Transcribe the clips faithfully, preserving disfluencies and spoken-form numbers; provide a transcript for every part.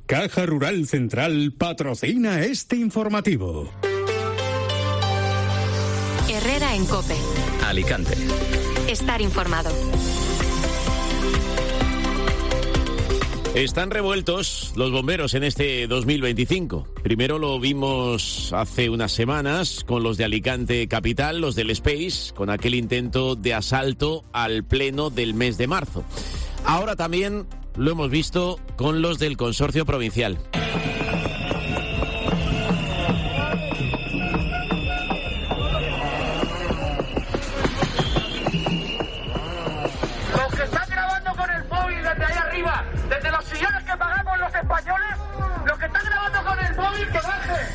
Caja Rural Central patrocina este informativo. Herrera en COPE. Alicante. Estar informado. Están revueltos los bomberos en este dos mil veinticinco. Primero lo vimos hace unas semanas con los de Alicante Capital, los del Space, con aquel intento de asalto al pleno del mes de marzo. Ahora también lo hemos visto con los del Consorcio Provincial. Desde los sillones que pagamos los españoles, los que están grabando con el móvil, que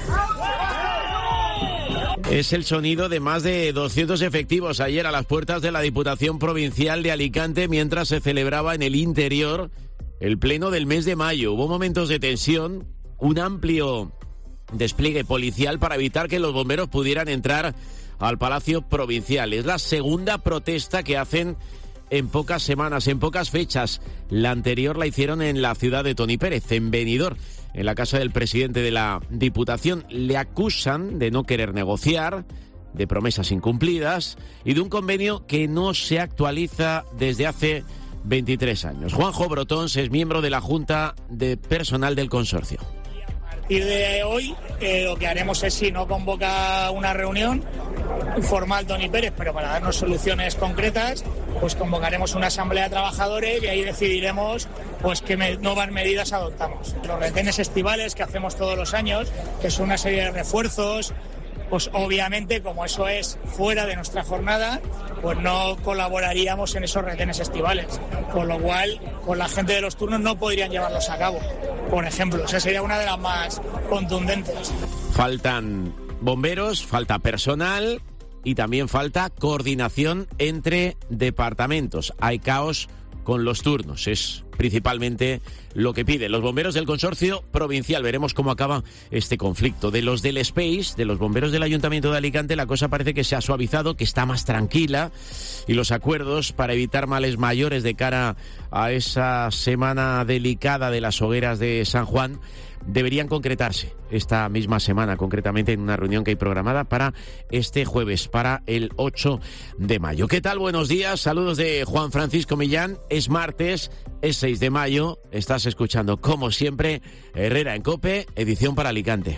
baje. Es el sonido de más de doscientos efectivos ayer a las puertas de la Diputación Provincial de Alicante mientras se celebraba en el interior el pleno del mes de mayo. Hubo momentos de tensión, un amplio despliegue policial para evitar que los bomberos pudieran entrar al Palacio Provincial. Es la segunda protesta que hacen en pocas semanas, en pocas fechas. La anterior la hicieron en la ciudad de Toni Pérez, en Benidorm, en la casa del presidente de la Diputación. Le acusan de no querer negociar, de promesas incumplidas y de un convenio que no se actualiza desde hace veintitrés años. Juanjo Brotons es miembro de la Junta de Personal del Consorcio. A partir de hoy eh, lo que haremos es, si no convoca una reunión formal Toni Pérez, pero para darnos soluciones concretas, pues convocaremos una asamblea de trabajadores y ahí decidiremos pues qué me, nuevas medidas adoptamos. Los retenes estivales que hacemos todos los años, que son una serie de refuerzos, pues obviamente como eso es fuera de nuestra jornada, pues no colaboraríamos en esos retenes estivales, con lo cual con la gente de los turnos no podrían llevarlos a cabo, por ejemplo. Esa sería una de las más contundentes. Faltan bomberos, falta personal y también falta coordinación entre departamentos. Hay caos con los turnos, es principalmente lo que piden los bomberos del Consorcio Provincial. Veremos cómo acaba este conflicto. De los del Space, de los bomberos del Ayuntamiento de Alicante, la cosa parece que se ha suavizado, que está más tranquila, y los acuerdos para evitar males mayores de cara a esa semana delicada de las hogueras de San Juan deberían concretarse esta misma semana, concretamente en una reunión que hay programada para este jueves, para el ocho de mayo. ¿Qué tal? Buenos días, saludos de Juan Francisco Millán. Es martes, es seis de mayo, estás escuchando como siempre Herrera en COPE, edición para Alicante.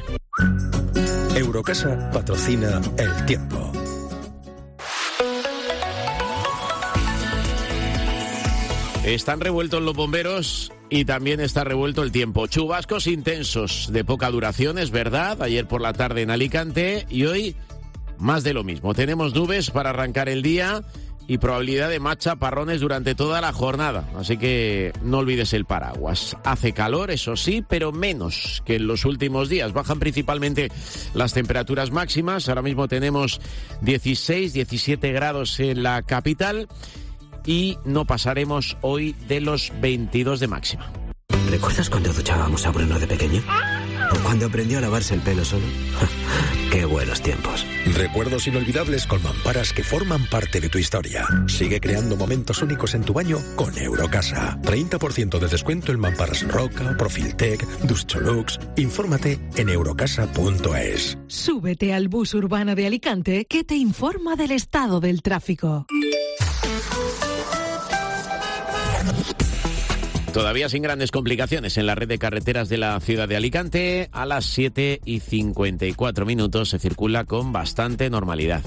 Eurocasa patrocina El Tiempo. Están revueltos los bomberos y también está revuelto el tiempo. Chubascos intensos de poca duración, es verdad, ayer por la tarde en Alicante, y hoy más de lo mismo. Tenemos nubes para arrancar el día y probabilidad de más chaparrones durante toda la jornada, así que no olvides el paraguas. Hace calor, eso sí, pero menos que en los últimos días. Bajan principalmente las temperaturas máximas. Ahora mismo tenemos dieciséis, diecisiete grados en la capital y no pasaremos hoy de los veintidós de máxima. ¿Recuerdas cuando duchábamos a Bruno de pequeño? ¿O cuando aprendió a lavarse el pelo solo? ¡Qué buenos tiempos! Recuerdos inolvidables con mamparas que forman parte de tu historia. Sigue creando momentos únicos en tu baño con Eurocasa. treinta por ciento de descuento en mamparas Roca, Profiltec, Duscholux. Infórmate en eurocasa punto es. Súbete al bus urbano de Alicante que te informa del estado del tráfico. Todavía sin grandes complicaciones en la red de carreteras de la ciudad de Alicante. A las siete y cincuenta y cuatro minutos se circula con bastante normalidad.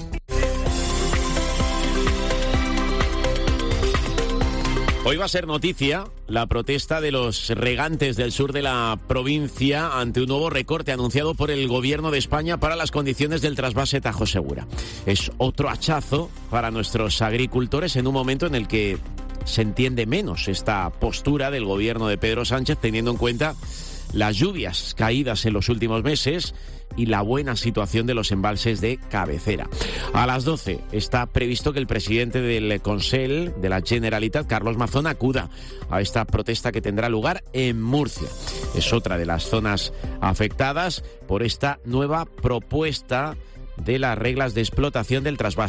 Hoy va a ser noticia la protesta de los regantes del sur de la provincia ante un nuevo recorte anunciado por el Gobierno de España para las condiciones del trasvase Tajo Segura. Es otro hachazo para nuestros agricultores en un momento en el que se entiende menos esta postura del gobierno de Pedro Sánchez, teniendo en cuenta las lluvias caídas en los últimos meses y la buena situación de los embalses de cabecera. A las doce está previsto que el presidente del Consell de la Generalitat, Carlos Mazón, acuda a esta protesta que tendrá lugar en Murcia. Es otra de las zonas afectadas por esta nueva propuesta de las reglas de explotación del trasvase.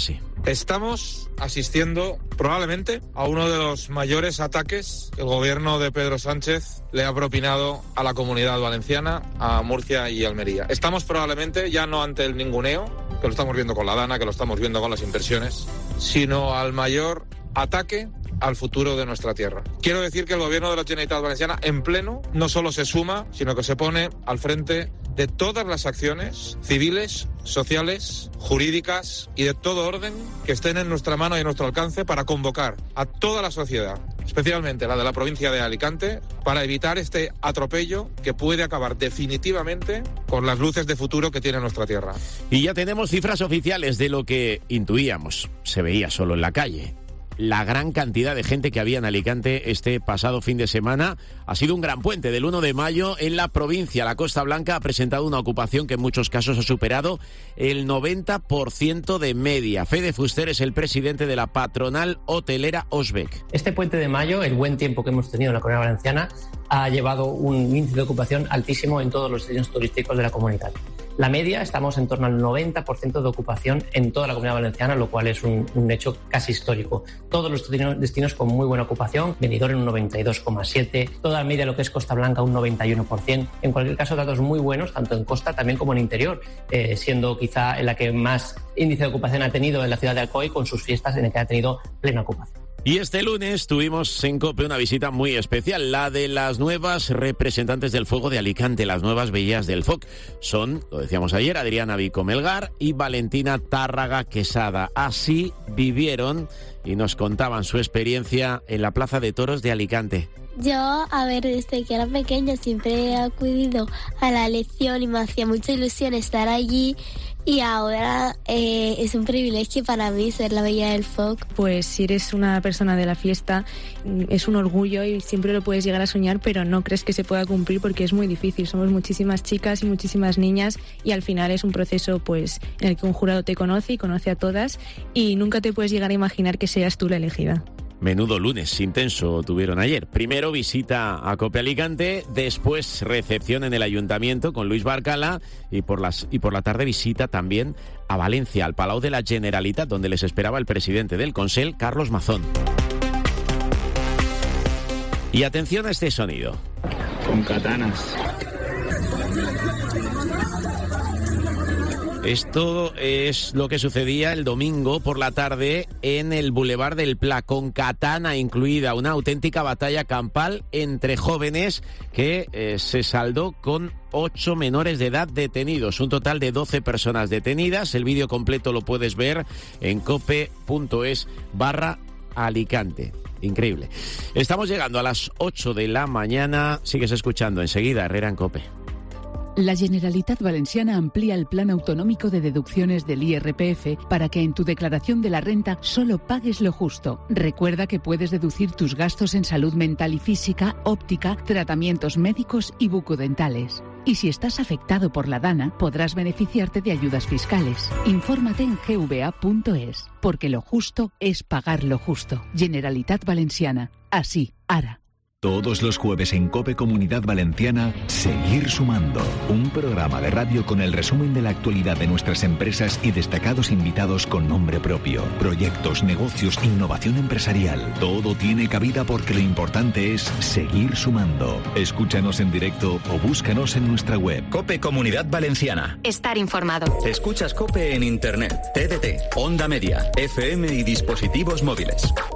Estamos asistiendo probablemente a uno de los mayores ataques que el gobierno de Pedro Sánchez le ha propinado a la Comunidad Valenciana, a Murcia y Almería. Estamos probablemente ya no ante el ninguneo, que lo estamos viendo con la Dana, que lo estamos viendo con las inversiones, sino al mayor ataque al futuro de nuestra tierra. Quiero decir que el gobierno de la Generalitat Valenciana en pleno no solo se suma, sino que se pone al frente de todas las acciones civiles, sociales, jurídicas y de todo orden que estén en nuestra mano y en nuestro alcance para convocar a toda la sociedad, especialmente la de la provincia de Alicante, para evitar este atropello que puede acabar definitivamente con las luces de futuro que tiene nuestra tierra. Y ya tenemos cifras oficiales de lo que intuíamos, se veía solo en la calle. La gran cantidad de gente que había en Alicante este pasado fin de semana ha sido un gran puente. Del uno de mayo en la provincia, la Costa Blanca ha presentado una ocupación que en muchos casos ha superado el noventa por ciento de media. Fede Fuster es el presidente de la patronal hotelera Osbec. Este puente de mayo, el buen tiempo que hemos tenido en la Comunidad Valenciana, ha llevado un índice de ocupación altísimo en todos los destinos turísticos de la comunidad. La media, estamos en torno al noventa por ciento de ocupación en toda la Comunidad Valenciana, lo cual es un, un hecho casi histórico. Todos los destinos con muy buena ocupación, Benidorm en un noventa y dos coma siete, toda la media de lo que es Costa Blanca un noventa y uno por ciento. En cualquier caso, datos muy buenos, tanto en costa también como en interior, eh, siendo quizá en la que más índice de ocupación ha tenido en la ciudad de Alcoy, con sus fiestas en la que ha tenido plena ocupación. Y este lunes tuvimos en COPE una visita muy especial, la de las nuevas representantes del fuego de Alicante, las nuevas veías del F O C. Son, lo decíamos ayer, Adriana Vico Melgar y Valentina Tárraga Quesada. Así vivieron y nos contaban su experiencia en la Plaza de Toros de Alicante. Yo, a ver, desde que era pequeña siempre he acudido a la lección y me hacía mucha ilusión estar allí. Y ahora eh, es un privilegio para mí ser la veía del F O C. Pues si eres una persona de la fiesta, es un orgullo y siempre lo puedes llegar a soñar, pero no crees que se pueda cumplir porque es muy difícil. Somos muchísimas chicas y muchísimas niñas y al final es un proceso pues en el que un jurado te conoce y conoce a todas y nunca te puedes llegar a imaginar que seas tú la elegida. Menudo lunes intenso tuvieron ayer. Primero visita a COPE Alicante, después recepción en el Ayuntamiento con Luis Barcala y por, las, y por la tarde visita también a Valencia, al Palau de la Generalitat, donde les esperaba el presidente del Consell, Carlos Mazón. Y atención a este sonido. Con katanas. Esto es lo que sucedía el domingo por la tarde en el Boulevard del Pla, con katana incluida, una auténtica batalla campal entre jóvenes que eh, se saldó con ocho menores de edad detenidos, un total de doce personas detenidas. El vídeo completo lo puedes ver en cope.es barra Alicante. Increíble. Estamos llegando a las ocho de la mañana. Sigues escuchando enseguida Herrera en COPE. La Generalitat Valenciana amplía el plan autonómico de deducciones del I R P F para que en tu declaración de la renta solo pagues lo justo. Recuerda que puedes deducir tus gastos en salud mental y física, óptica, tratamientos médicos y bucodentales. Y si estás afectado por la Dana, podrás beneficiarte de ayudas fiscales. Infórmate en g v a punto es, porque lo justo es pagar lo justo. Generalitat Valenciana. Así, ara. Todos los jueves en COPE Comunidad Valenciana, Seguir Sumando. Un programa de radio con el resumen de la actualidad de nuestras empresas y destacados invitados con nombre propio. Proyectos, negocios, innovación empresarial. Todo tiene cabida porque lo importante es seguir sumando. Escúchanos en directo o búscanos en nuestra web. COPE Comunidad Valenciana. Estar informado. Escuchas COPE en Internet, T D T, Onda Media, F M y dispositivos móviles.